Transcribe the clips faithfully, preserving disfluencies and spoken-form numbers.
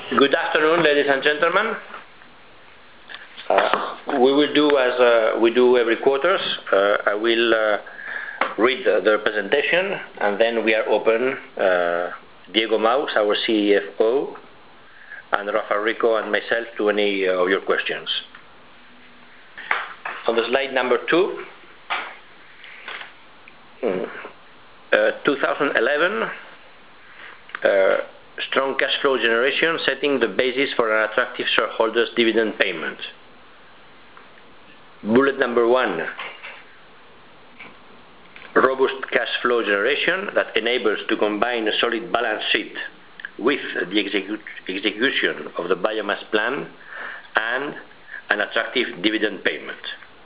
Good afternoon, ladies and gentlemen. Uh, we will do as uh, we do every quarters. Uh, I will uh, read the, the presentation, and then we are open. Uh, Diego Maus, our C F O, and Rafa Rico and myself to any uh, of your questions. On the slide number two, uh, two thousand eleven. Uh, strong cash flow generation, setting the basis for an attractive shareholders' dividend payment. Bullet number one, robust cash flow generation that enables to combine a solid balance sheet with the execu execution of the biomass plan and an attractive dividend payment.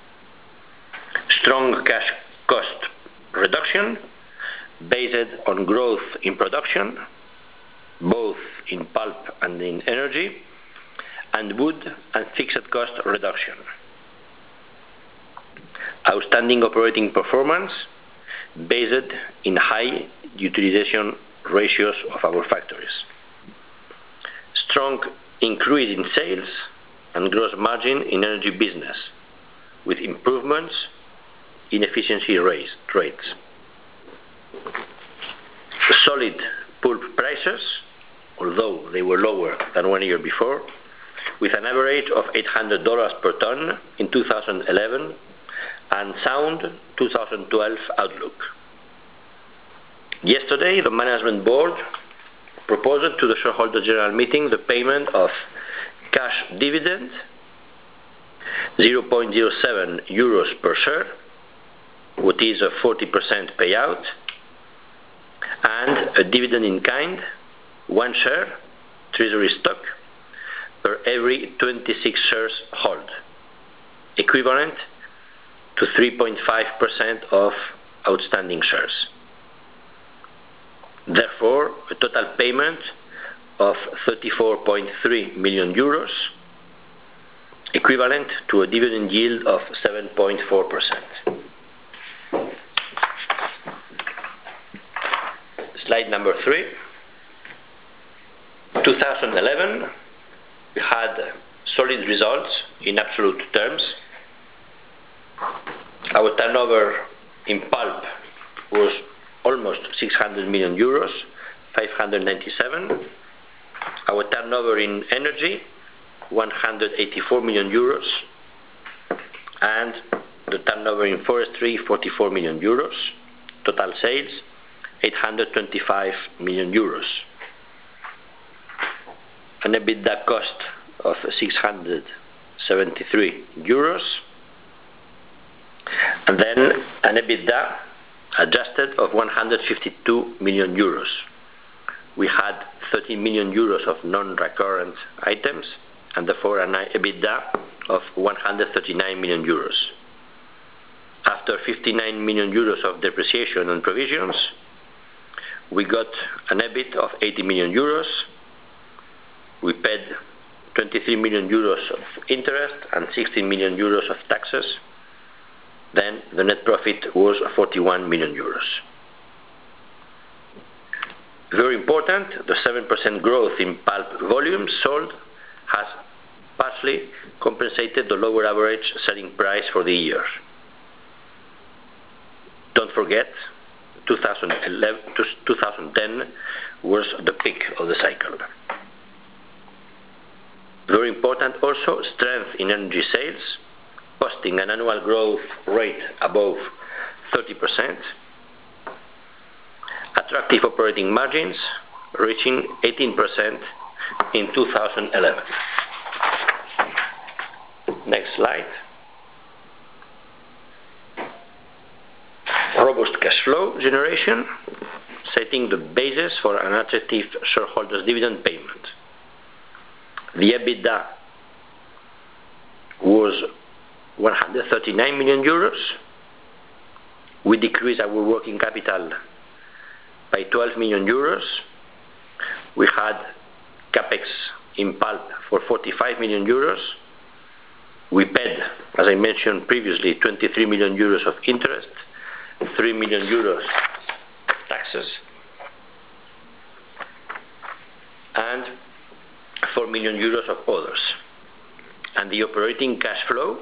Strong cash cost reduction based on growth in production, both in pulp and in energy, and wood and fixed cost reduction. Outstanding operating performance based in high utilization ratios of our factories. Strong increase in sales and gross margin in energy business, with improvements in efficiency rates. Solid pulp prices, although they were lower than one year before, with an average of eight hundred dollars per ton in two thousand eleven and sound two thousand twelve outlook. Yesterday, the management board proposed to the shareholder general meeting the payment of cash dividend zero point zero seven euros per share, which is a forty percent payout, and a dividend in kind, one share, treasury stock, per every twenty-six shares held, equivalent to three point five percent of outstanding shares. Therefore, a total payment of thirty-four point three million euros, equivalent to a dividend yield of seven point four percent. Slide number three. two thousand eleven, we had solid results in absolute terms. Our turnover in pulp was almost six hundred million euros, five hundred ninety-seven. Our turnover in energy, one hundred eighty-four million euros, and the turnover in forestry, forty-four million euros. Total sales, eight hundred twenty-five million euros. An EBITDA cost of six hundred seventy-three euros, and then an EBITDA adjusted of one hundred fifty-two million euros. We had thirty million euros of non-recurrent items, and therefore an EBITDA of one hundred thirty-nine million euros. After fifty-nine million euros of depreciation and provisions, we got an EBIT of eighty million euros. We paid twenty-three million euros of interest and sixteen million euros of taxes. Then the net profit was forty-one million euros. Very important, the seven percent growth in pulp volumes sold has partially compensated the lower average selling price for the year. Don't forget, two thousand eleven to two thousand ten was the peak of the cycle. Very important also, strength in energy sales, posting an annual growth rate above thirty percent. Attractive operating margins, reaching eighteen percent in two thousand eleven. Next slide. Robust cash flow generation, setting the basis for an attractive shareholders' dividend payment. The EBITDA was one hundred thirty-nine million euros. We decreased our working capital by twelve million euros. We had capex in pulp for forty-five million euros. We paid, as I mentioned previously, twenty-three million euros of interest, three million euros taxes, and four million euros of others. And the operating cash flow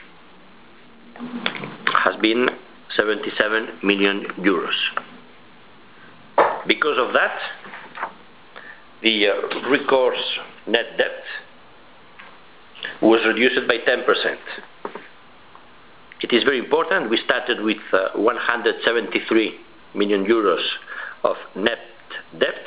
has been seventy-seven million euros. Because of that, the uh, recourse net debt was reduced by ten percent. It is very important. We started with uh, one hundred seventy-three million euros of net debt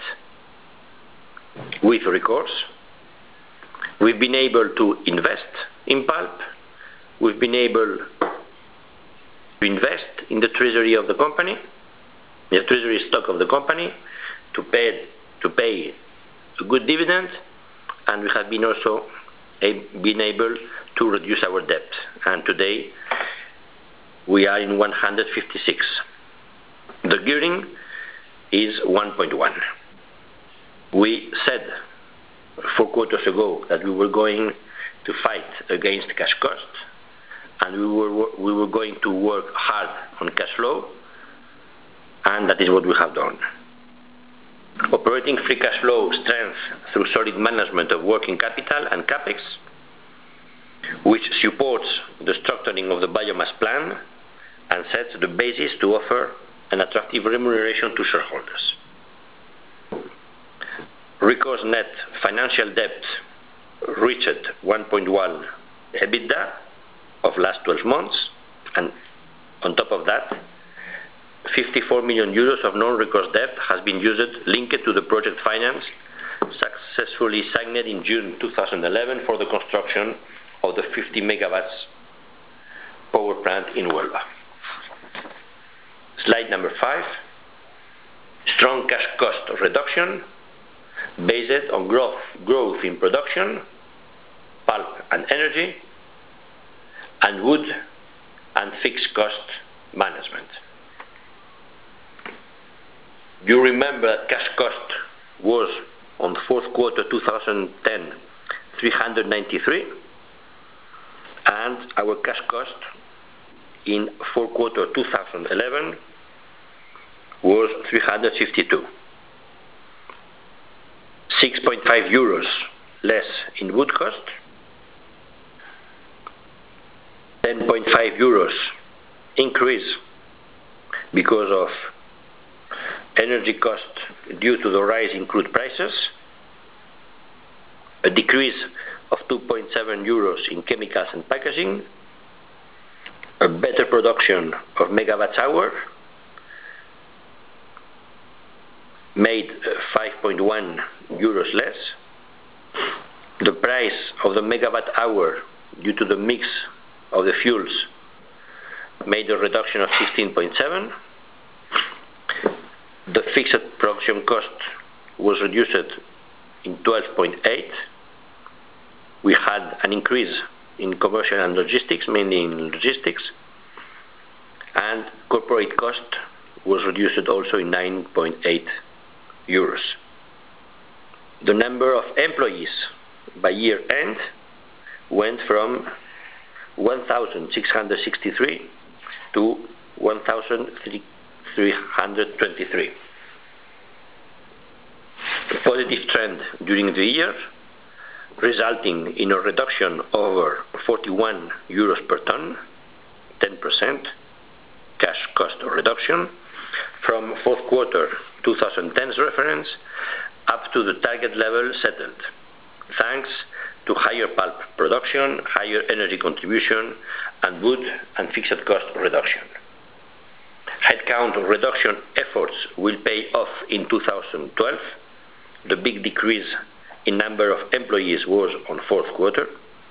with recourse. We've been able to invest in pulp. We've been able to invest in the treasury of the company, the treasury stock of the company, to pay to pay a good dividend, and we have been also a, been able to reduce our debt. And today we are in one hundred fifty-six. The gearing is one point one. We said four quarters ago that we were going to fight against cash cost, and we were we were going to work hard on cash flow, and that is what we have done. Operating free cash flow strength through solid management of working capital and capex, which supports the structuring of the biomass plan and sets the basis to offer an attractive remuneration to shareholders. Recourse net financial debt reached one point one EBITDA of last twelve months, and on top of that, fifty-four million euros of non-recourse debt has been used linked to the project finance successfully signed in June two thousand eleven for the construction of the fifty megawatts power plant in Huelva. Slide number five. Strong cash cost reduction based on growth, growth in production, pulp and energy, and wood and fixed cost management. You remember that cash cost was on fourth quarter two thousand ten three hundred ninety-three, and our cash cost in fourth quarter two thousand eleven was three hundred fifty-two. six point five euros less in wood cost, ten point five euros increase because of energy cost due to the rise in crude prices, a decrease of two point seven euros in chemicals and packaging, a better production of megawatts hour, made five point one euros less. The price of the megawatt hour due to the mix of the fuels made a reduction of sixteen point seven. The fixed production cost was reduced in twelve point eight. We had an increase in commercial and logistics, mainly in logistics, and corporate cost was reduced also in nine point eight euros. The number of employees by year end went from one thousand six hundred sixty-three to one thousand three hundred twenty-three. A positive trend during the year, resulting in a reduction over forty-one euros per ton, ten percent cash cost reduction, from fourth quarter twenty ten's reference up to the target level settled, thanks to higher pulp production, higher energy contribution, and wood and fixed cost reduction. Headcount reduction efforts will pay off in two thousand twelve. The big decrease in number of employees was on fourth quarter.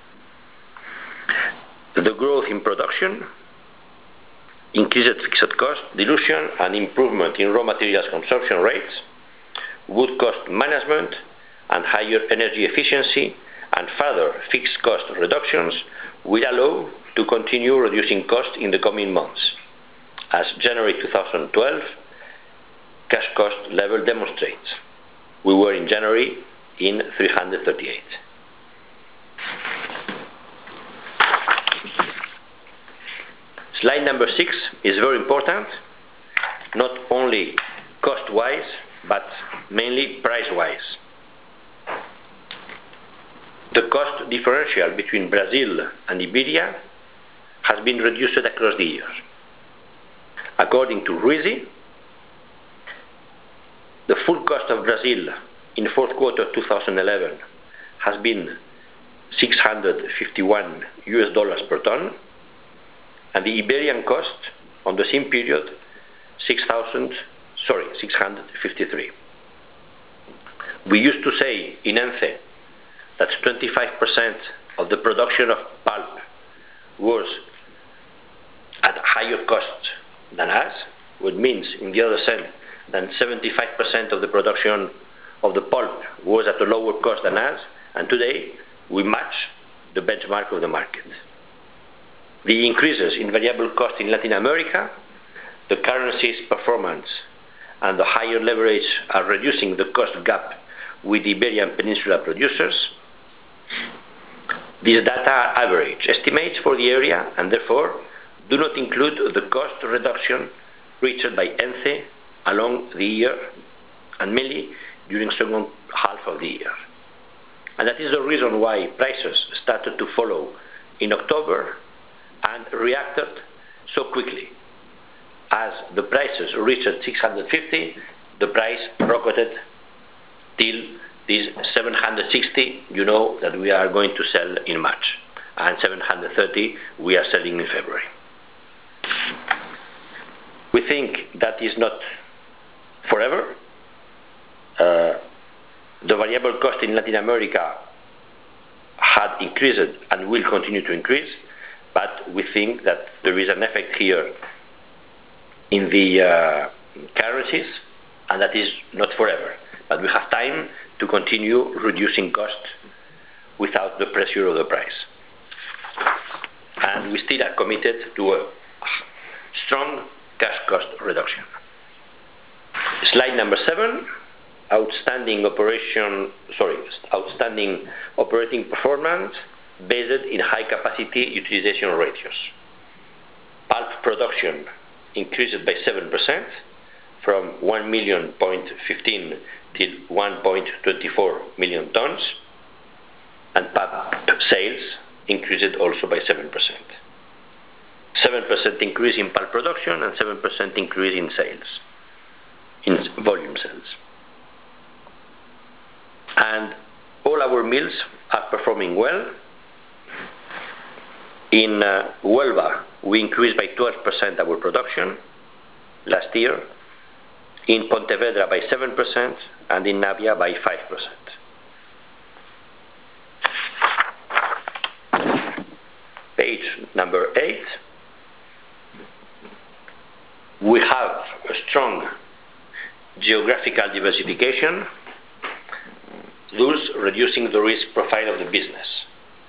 The growth in production, increased fixed cost dilution, and improvement in raw materials consumption rates, wood cost management, and higher energy efficiency, and further fixed cost reductions will allow to continue reducing costs in the coming months, as January two thousand twelve cash cost level demonstrates. We were in January in three hundred thirty-eight. Slide number six is very important, not only cost-wise, but mainly price-wise. The cost differential between Brazil and Iberia has been reduced across the year. According to RISI, the full cost of Brazil in fourth quarter two thousand eleven has been six hundred fifty-one U S dollars per ton, and the Iberian cost on the same period six thousand sorry six hundred fifty-three. We used to say in ENCE that twenty-five percent of the production of pulp was at higher cost than us, which means in the other sense that seventy-five percent of the production of the pulp was at a lower cost than us, and today we match the benchmark of the market. The increases in variable cost in Latin America, the currency's performance, and the higher leverage are reducing the cost gap with the Iberian Peninsula producers. These data are average estimates for the area and therefore do not include the cost reduction reached by ENCE along the year and mainly during the second half of the year. And that is the reason why prices started to follow in October and reacted so quickly. As the prices reached six hundred fifty, the price rocketed till this seven hundred sixty, you know that we are going to sell in March, and seven hundred thirty we are selling in February. We think that is not forever. Uh, the variable cost in Latin America had increased and will continue to increase, but we think that there is an effect here in the uh, currencies, and that is not forever. But we have time to continue reducing costs without the pressure of the price. And we still are committed to a strong cash cost reduction. Slide number seven, outstanding operation, sorry, outstanding operating performance based in high capacity utilization ratios. Pulp production increased by seven percent from one million point fifteen till one point two four million tons, and pulp sales increased also by seven percent. seven percent increase in pulp production and seven percent increase in sales, in volume sales. And all our mills are performing well. In uh, Huelva, we increased by twelve percent our production last year, in Pontevedra by seven percent, and in Navia by five percent. Page number eight. We have a strong geographical diversification, thus reducing the risk profile of the business.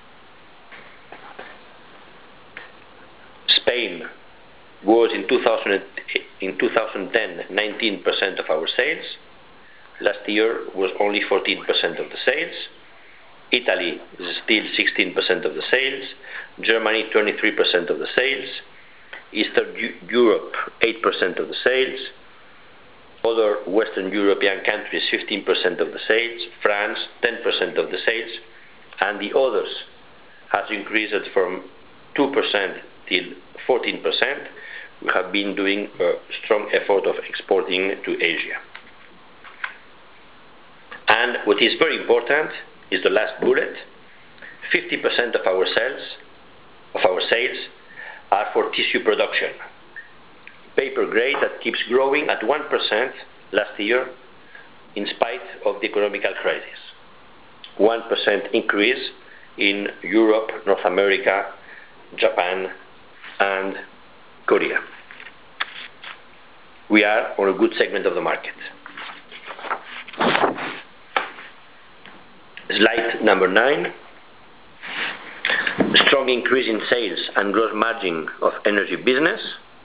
Spain was in two thousand, in twenty ten nineteen percent of our sales. Last year was only fourteen percent of the sales. Italy is still sixteen percent of the sales. Germany twenty-three percent of the sales. Eastern Europe eight percent of the sales. Other Western European countries fifteen percent of the sales. France ten percent of the sales. And the others has increased from two percent till fourteen percent. We have been doing a strong effort of exporting to Asia. And what is very important is the last bullet. fifty percent of our sales, of our sales are for tissue production. Paper grade that keeps growing at one percent last year in spite of the economical crisis. one percent increase in Europe, North America, Japan, and Korea. We are on a good segment of the market. Slide number nine. Strong increase in sales and gross margin of energy business.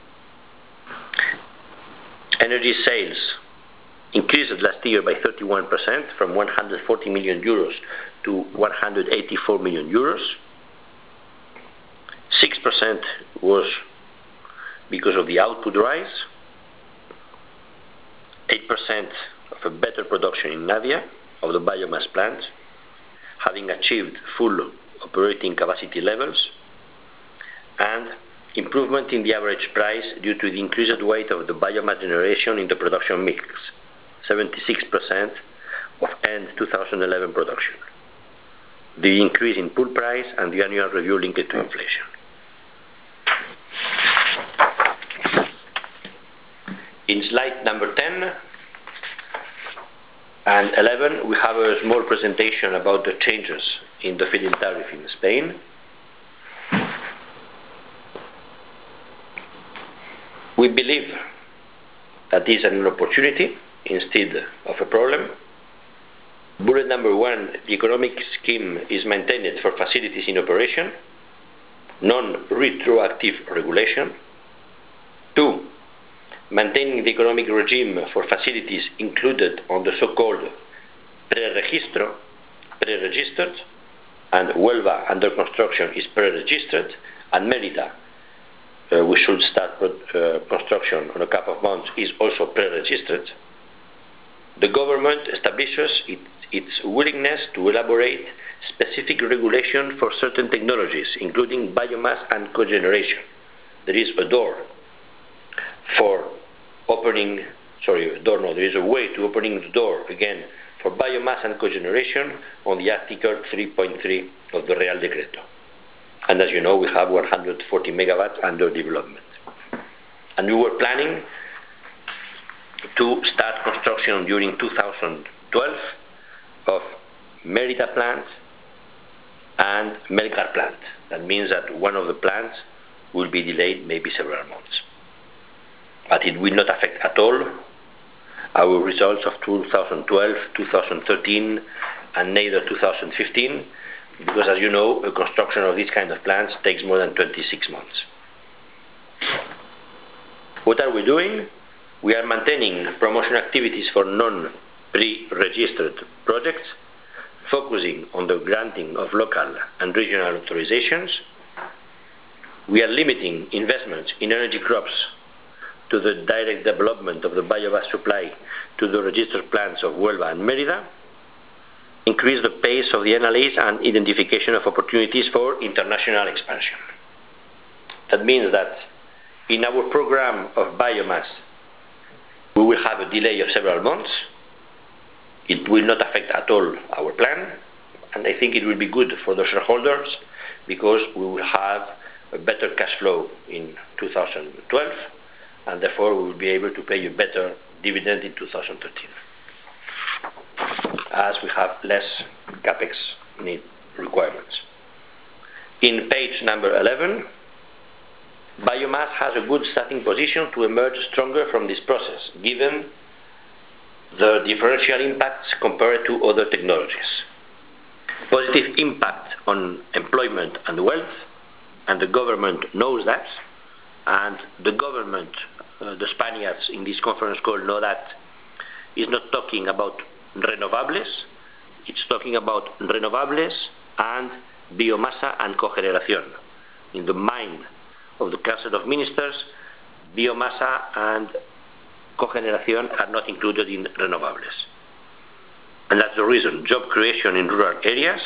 Energy sales increased last year by thirty-one percent from one hundred forty million euros to one hundred eighty-four million euros. six percent was because of the output rise. eight percent of a better production in Navia, of the biomass plant. having achieved full operating capacity levels, and improvement in the average price due to the increased weight of the biomass generation in the production mix, seventy-six percent of end two thousand eleven production, the increase in pool price, and the annual review linked to inflation. In slide number ten and eleven, we have a small presentation about the changes in the feed-in tariff in Spain. We believe that this is an opportunity instead of a problem. Bullet number one, the economic scheme is maintained for facilities in operation, non-retroactive regulation. Two, maintaining the economic regime for facilities included on the so-called pre-registro, pre-registered, and Huelva under construction is pre-registered, and Mérida, uh, we should start uh, construction in a couple of months, is also pre-registered. The government establishes it, its willingness to elaborate specific regulation for certain technologies, including biomass and cogeneration. There is a door for opening, sorry, a door no, there is a way to opening the door again for biomass and cogeneration on the Article three point three of the Real Decreto. And as you know, we have one hundred forty megawatts under development. And we were planning to start construction during two thousand twelve of Mérida plant and Melgar plant. That means that one of the plants will be delayed maybe several months. But it will not affect at all our results of two thousand twelve, two thousand thirteen, and neither two thousand fifteen, because as you know, the construction of these kind of plants takes more than twenty-six months. What are we doing? We are maintaining promotion activities for non-pre-registered projects, focusing on the granting of local and regional authorizations. We are limiting investments in energy crops to the direct development of the biomass supply to the registered plants of Huelva and Mérida. Increase the pace of the analysis and identification of opportunities for international expansion. That means that in our program of biomass, we will have a delay of several months. It will not affect at all our plan, and I think it will be good for the shareholders because we will have a better cash flow in two thousand twelve, and therefore we will be able to pay a better dividend in two thousand thirteen, as we have less capex need requirements. In page number eleven, biomass has a good starting position to emerge stronger from this process, given the differential impacts compared to other technologies. Positive impact on employment and wealth, and the government knows that, and the government, uh, the Spaniards in this conference call know that, is not talking about renovables, it's talking about renovables and biomasa and cogeneración. In the mind of the Council of Ministers, biomasa and cogeneración are not included in renovables. And that's the reason. Job creation in rural areas.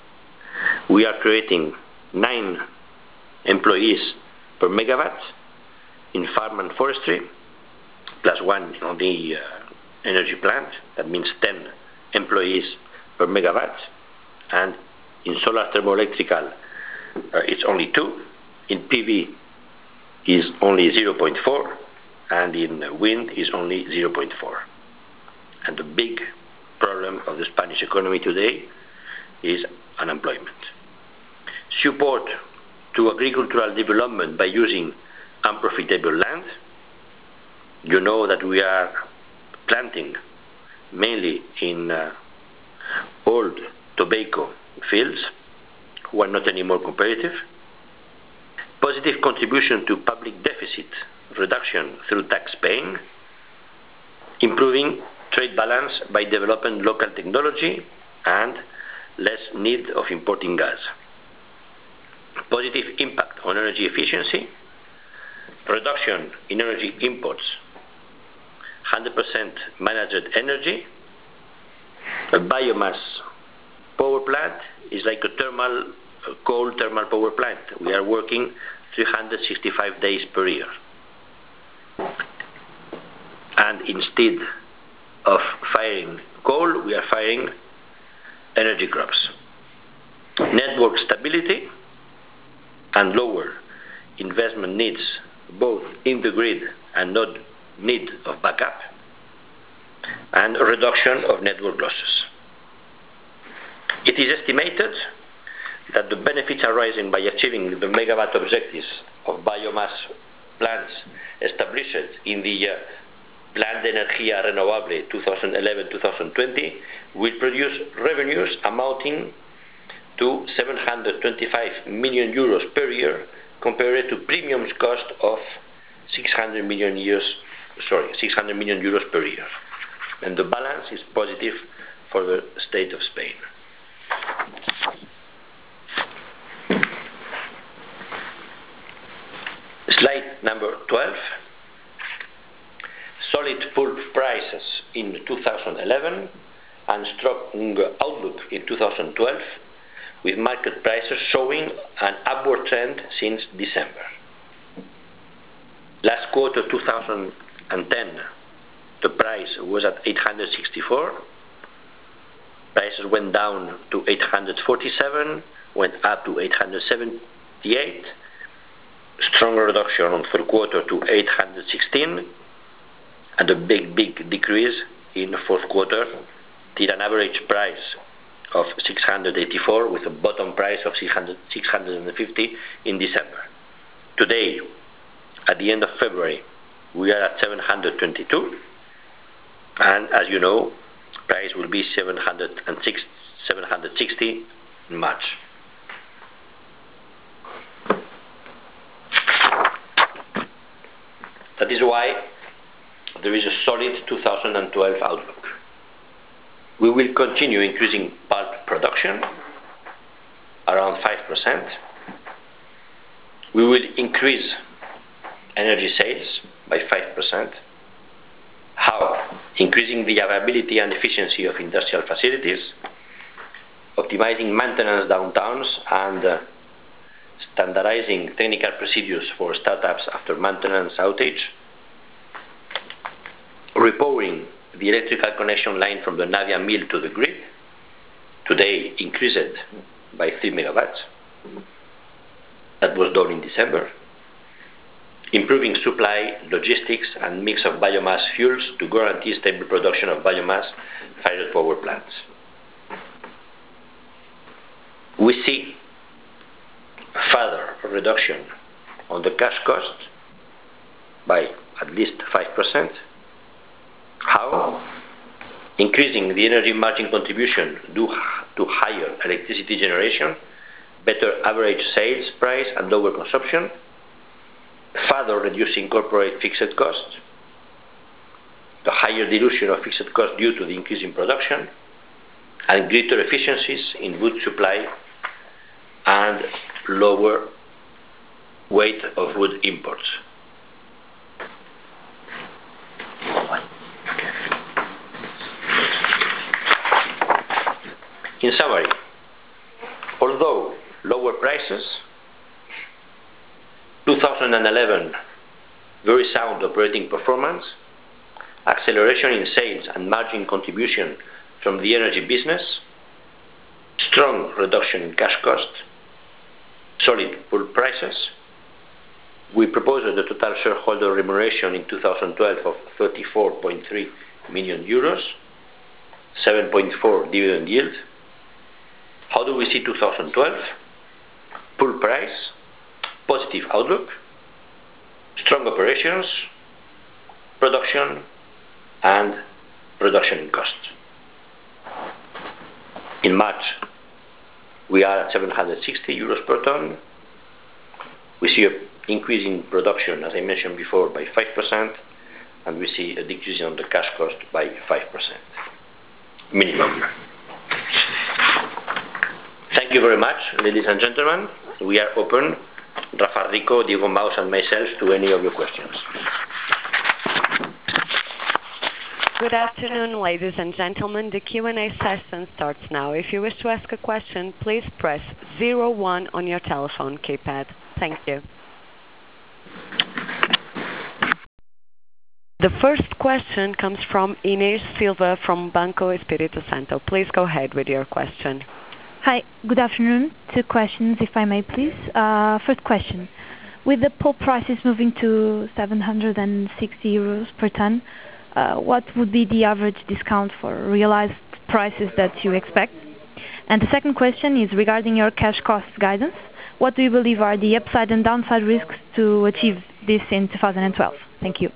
We are creating nine employees per megawatt in farm and forestry, plus one on the uh, energy plant. That means ten employees per megawatt. And in solar thermoelectrical, uh, it's only two. In P V is only zero point four. And in wind is only zero point four. And the big problem of the Spanish economy today is unemployment. Support to agricultural development by using unprofitable land. You know that we are planting mainly in uh, old tobacco fields who are not anymore competitive. Positive contribution to public deficit reduction through tax paying, improving trade balance by developing local technology and less need of importing gas. Positive impact on energy efficiency, reduction in energy imports, one hundred percent managed energy, a biomass power plant is like a thermal, a coal thermal power plant. We are working three hundred sixty-five days per year. And instead of firing coal, we are firing energy crops. Network stability and lower investment needs, both in the grid and not need of backup, and a reduction of network losses. It is estimated that the benefits arising by achieving the megawatt objectives of biomass plants established in the uh, Plan de Energía Renovable twenty eleven to twenty twenty will produce revenues amounting to seven hundred twenty-five million euros per year, compared to premiums cost of six hundred million euros, sorry, six hundred million euros per year. And the balance is positive for the state of Spain. Slide number twelve. Solid pulp prices in two thousand eleven and strong outlook in two thousand twelve, with market prices showing an upward trend since December. Last quarter two thousand ten, the price was at eight hundred sixty-four. Prices went down to eight hundred forty-seven, went up to eight hundred seventy-eight. Strong reduction on third quarter to eight hundred sixteen, and a big, big decrease in the fourth quarter till an average price of six hundred eighty-four, with a bottom price of six hundred, six hundred fifty in December. Today, at the end of February, we are at seven hundred twenty-two, and as you know, price will be seven hundred six, seven hundred sixty in March. That is why there is a solid two thousand twelve outlook. We will continue increasing pulp production around five percent. We will increase energy sales by five percent. How? Increasing the availability and efficiency of industrial facilities, optimizing maintenance downtowns, and uh, standardizing technical procedures for startups after maintenance outage, repowering the electrical connection line from the Navia mill to the grid, today increased by three megawatts. That was done in December. Improving supply, logistics, and mix of biomass fuels to guarantee stable production of biomass-fired power plants. We see further reduction on the cash cost by at least five percent. How? Increasing the energy margin contribution due to higher electricity generation, better average sales price and lower consumption, further reducing corporate fixed costs, the higher dilution of fixed costs due to the increase in production, and greater efficiencies in wood supply and lower weight of wood imports. In summary, although lower prices, two thousand eleven very sound operating performance, acceleration in sales and margin contribution from the energy business, strong reduction in cash cost, solid pulp prices, we proposed the total shareholder remuneration in two thousand twelve of thirty-four point three million euros, seven point four dividend yield. How do we see two thousand twelve? Pulp price, positive outlook, strong operations, production, and reduction in cost. In March, we are at seven hundred sixty euros per ton. We see an increase in production, as I mentioned before, by five percent, and we see a decrease on the cash cost by five percent. Minimum. Thank you very much, ladies and gentlemen. We are open, Rafa Rico, Diego Maus, and myself, to any of your questions. Good afternoon, ladies and gentlemen. The Q and A session starts now. If you wish to ask a question, please press zero one on your telephone keypad. Thank you. The first question comes from Inês Silva from Banco Espírito Santo. Please go ahead with your question. Hi, good afternoon. Two questions, if I may, please. Uh, first question. With the pulp prices moving to seven hundred sixty euros per ton, uh, what would be the average discount for realized prices that you expect? And the second question is regarding your cash cost guidance. What do you believe are the upside and downside risks to achieve this in two thousand twelve? Thank you.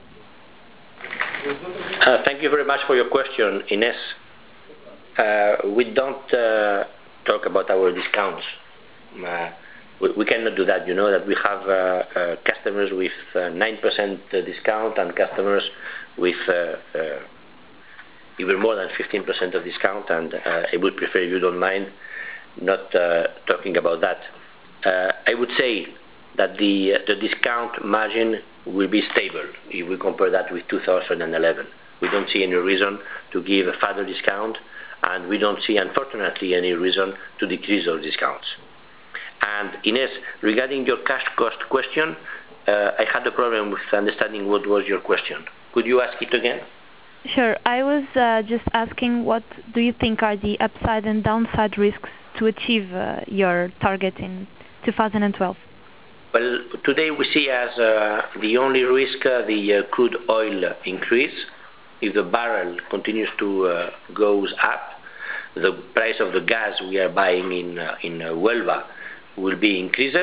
Uh, thank you very much for your question, Inés. Uh, we don't uh, talk about our discounts. Uh, we, we cannot do that. You know that we have uh, uh, customers with uh, nine percent discount and customers with uh, uh, even more than fifteen percent of discount, and uh, I would prefer, if you don't mind, not uh, talking about that. Uh, I would say that the, uh, the discount margin will be stable if we compare that with two thousand eleven. We don't see any reason to give a further discount, and we don't see, unfortunately, any reason to decrease those discounts. And Inés, regarding your cash cost question, uh, I had a problem with understanding what was your question. Could you ask it again? Sure. I was uh, just asking, what do you think are the upside and downside risks to achieve uh, your target in two thousand twelve? Well, today we see as uh, the only risk uh, the uh, crude oil increase. If the barrel continues to uh, goes up, the price of the gas we are buying in uh, in uh, Huelva will be increased.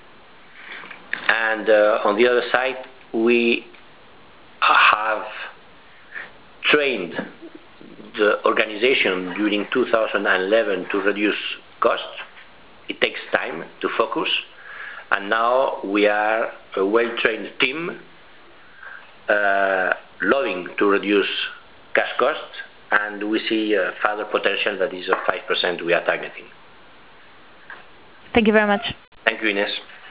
And uh, on the other side, we have trained the organization during two thousand eleven to reduce costs. It takes time to focus. And now we are a well-trained team uh, loving to reduce cash costs, and we see uh, further potential that is of five percent we are targeting. Thank you very much. Thank you, Inés.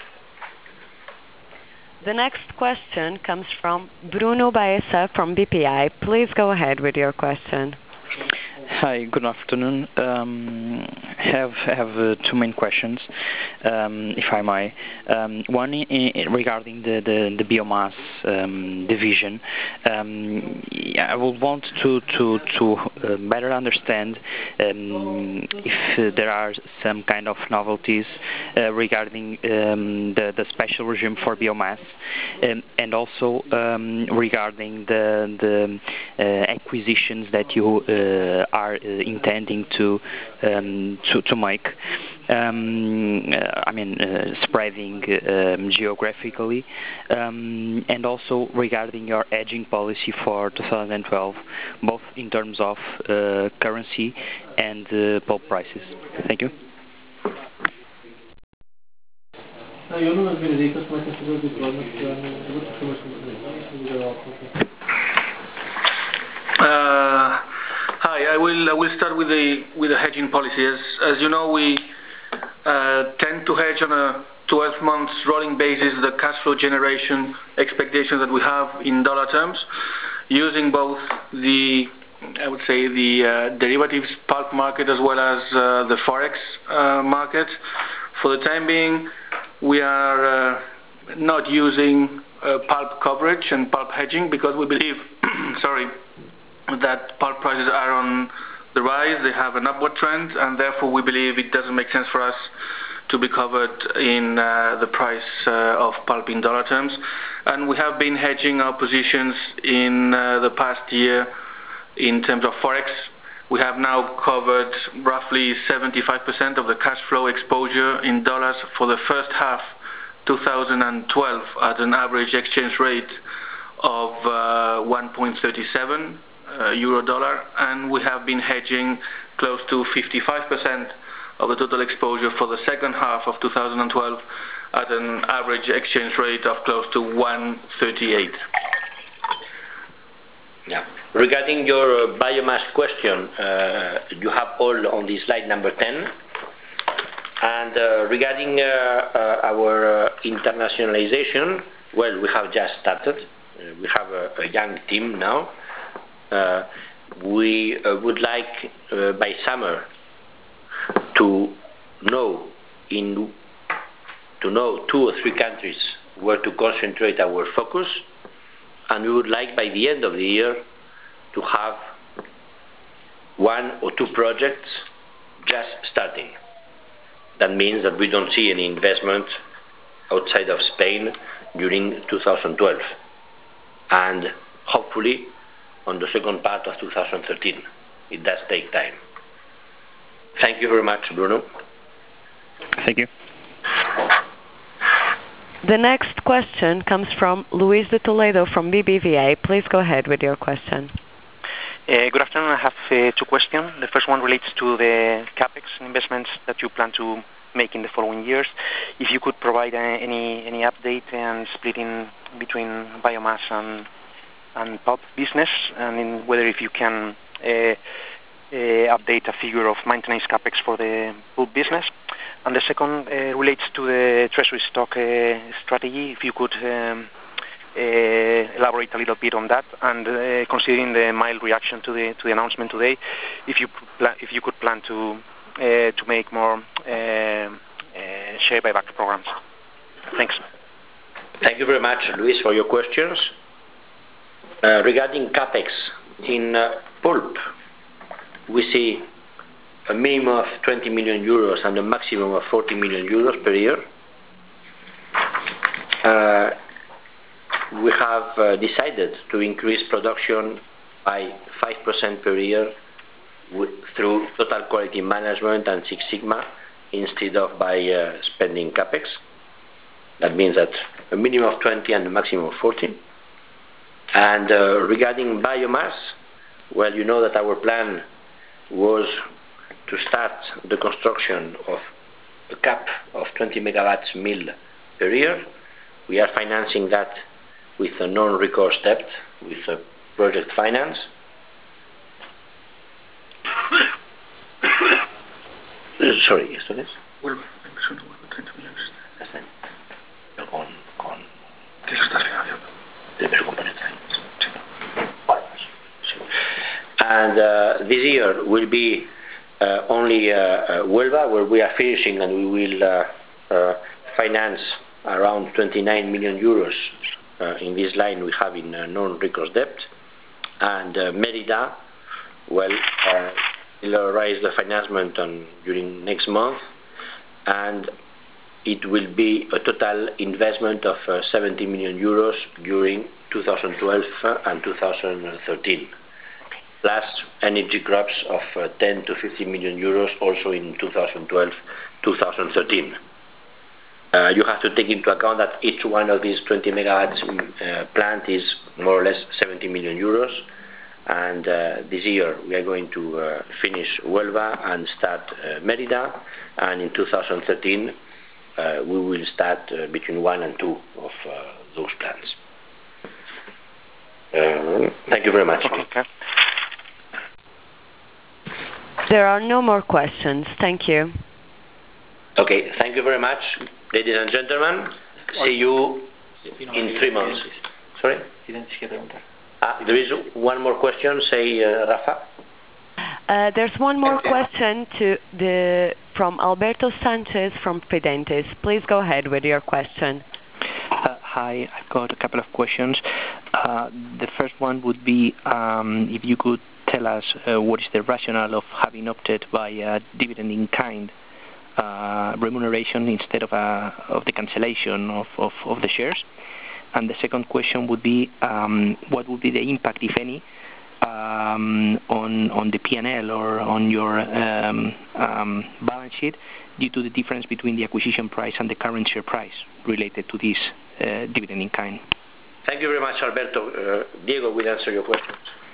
The next question comes from Bruno Baessa from B P I. Please go ahead with your question. Hi, good afternoon. Um, have have uh, two main questions, um, if I may. Um, one I- I regarding the the, the biomass um, division. Um, I would want to to to uh, better understand um, if uh, there are some kind of novelties uh, regarding um, the the special regime for biomass, um, and also um, regarding the the uh, acquisitions that you uh, are uh, intending to um, to to make. Um, uh, I mean, uh, spreading um, geographically, um, and also regarding your hedging policy for two thousand twelve, both in terms of uh, currency and uh, pulp prices. Thank you. Uh, hi, I will I will start with the with the hedging policy. As as you know, we uh, tend to hedge on a twelve months rolling basis the cash flow generation expectations that we have in dollar terms, using both the I would say the uh, derivatives pulp market as well as uh, the forex uh, market. For the time being, we are uh, not using uh, pulp coverage and pulp hedging because we believe, sorry, that pulp prices are on the rise. They have an upward trend, and therefore we believe it doesn't make sense for us to be covered in uh, the price uh, of pulp in dollar terms. And we have been hedging our positions in uh, the past year in terms of forex. We have now covered roughly seventy-five percent of the cash flow exposure in dollars for the first half two thousand twelve at an average exchange rate of uh, one point three seven uh, euro dollar, and we have been hedging close to fifty-five percent of the total exposure for the second half of two thousand twelve at an average exchange rate of close to one thirty-eight. Yeah. Regarding your uh, biomass question, uh, you have all on the slide number ten. And uh, regarding uh, uh, our uh, internationalization, well, we have just started. Uh, we have a, a young team now. uh, we uh, would like uh, by summer to know in to know two or three countries where to concentrate our focus, and we would like by the end of the year to have one or two projects just starting. That means that we don't see any investment outside of Spain during two thousand twelve, and hopefully on the second part of two thousand thirteen. It does take time. Thank you very much, Bruno. Thank you. The next question comes from Luis de Toledo from B B V A. Please go ahead with your question. Uh, good afternoon. I have uh, two questions. The first one relates to the CapEx investments that you plan to make in the following years. If you could provide uh, any any update and split in between biomass and and pulp business, and in whether if you can uh, uh, update a figure of maintenance CapEx for the pulp business. And the second uh, relates to the treasury stock uh, strategy. If you could um, uh, elaborate a little bit on that, and uh, considering the mild reaction to the to the announcement today, if you if you could plan to uh, to make more uh, uh, share buyback programs. Thanks. Thank you very much, Luis, for your questions. Uh, regarding CapEx in uh, pulp, we see a minimum of twenty million euros and a maximum of forty million euros per year. Uh, we have uh, decided to increase production by five percent per year with, through total quality management and Six Sigma instead of by uh, spending CapEx. That means that a minimum of twenty and a maximum of forty. And uh, regarding biomass, well, you know that our plan was to start the construction of a cap of twenty megawatts mill per year. We are financing that with a non-recourse debt, with a project finance. Sorry, ¿esto qué es? Vuelva, inversión de vuelva, treinta millones. Con, con... ¿Qué lo estás financiando? Primero componente. And uh, this year will be uh, only uh, uh, Huelva, where we are finishing, and we will uh, uh, finance around twenty-nine million euros uh, in this line we have in uh, non-recourse debt. And uh, Merida, well, uh, will raise the financement on, during next month, and it will be a total investment of uh, seventy million euros during two thousand twelve and two thousand thirteen. Plus energy crops of uh, ten to fifteen million euros also in two thousand twelve to two thousand thirteen. Uh, you have to take into account that each one of these twenty megawatts uh, plant is more or less seventy million euros, and uh, this year we are going to uh, finish Huelva and start uh, Merida, and in two thousand thirteen uh, we will start uh, between one and two of uh, those plants. Uh, thank you very much. Okay. There are no more questions. Thank you. Okay, thank you very much, ladies and gentlemen. See you in three months. Sorry? Ah, there is one more question. Say, uh, Rafa. Uh, there's one more question to the from Alberto Sanchez from Fidentes. Please go ahead with your question. Uh, hi, I've got a couple of questions. Uh, the first one would be um, if you could tell us uh, what is the rationale of having opted by a dividend in kind uh, remuneration instead of a, of the cancellation of, of, of the shares. And the second question would be um, what would be the impact, if any, um, on on the P and L or on your um, um, balance sheet due to the difference between the acquisition price and the current share price related to this uh, dividend in kind. Thank you very much, Alberto. Uh, Diego will answer your questions.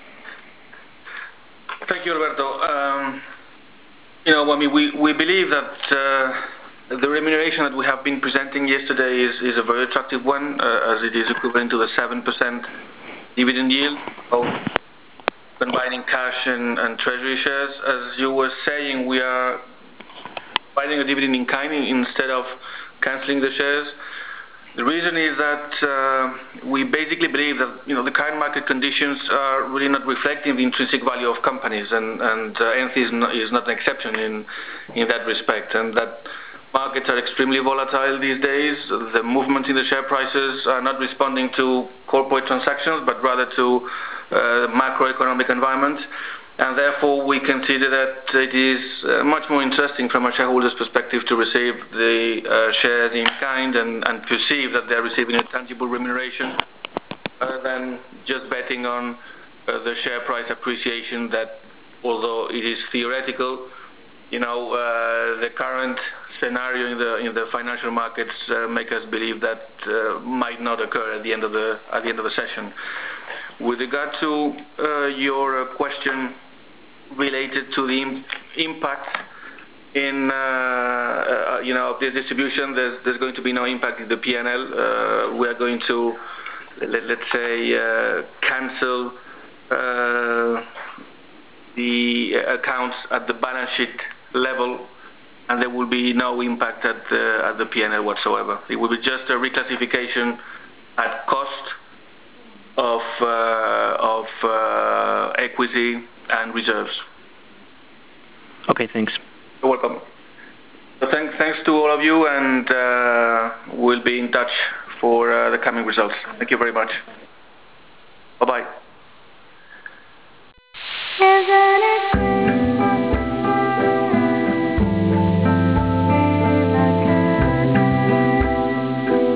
Thank you, Alberto. Um, you know, I mean, we, we believe that uh, the remuneration that we have been presenting yesterday is, is a very attractive one, uh, as it is equivalent to the seven percent dividend yield of combining cash and, and treasury shares. As you were saying, we are providing a dividend in kind instead of cancelling the shares. The reason is that uh, we basically believe that you know the current market conditions are really not reflecting the intrinsic value of companies, and and uh, Ence is not, is not an exception in in that respect, and that markets are extremely volatile these days. The movements in the share prices are not responding to corporate transactions, but rather to uh, macroeconomic environment. And therefore, we consider that it is uh, much more interesting from a shareholder's perspective to receive the uh, shares in kind and, and perceive that they're receiving a tangible remuneration uh, than just betting on uh, the share price appreciation that, although it is theoretical, you know, uh, the current scenario in the in the financial markets uh, make us believe that uh, might not occur at the end of the at the end of the session. With regard to uh, your uh, question related to the im impact in uh, uh, you know the distribution, there's there's going to be no impact in the P and L. Uh, we are going to let, let's say uh, cancel uh, the accounts at the balance sheet level, and there will be no impact at the at the P and L whatsoever. It will be just a reclassification at cost of uh, of uh, equity and reserves. Okay, thanks. You're welcome. So thanks, thanks to all of you, and uh, we'll be in touch for uh, the coming results. Thank you very much. Bye-bye.